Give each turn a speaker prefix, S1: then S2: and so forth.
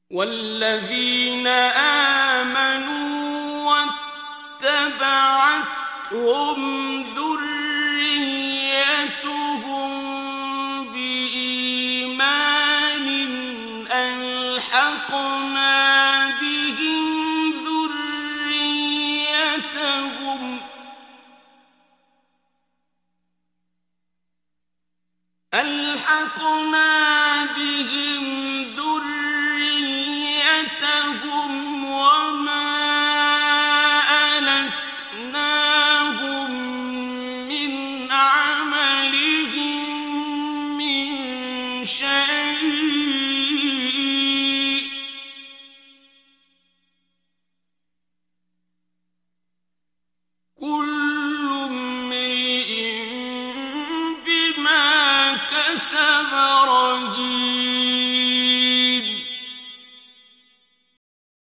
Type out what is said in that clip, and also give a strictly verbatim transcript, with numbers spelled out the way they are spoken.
S1: والذين آمنوا واتبعتهم ذريتهم بإيمان ألحقنا بهم ذريتهم ألحقنا بهم ذريتهم وما ألتناهم من عملهم من شيء كل امرئ بما كسب رهين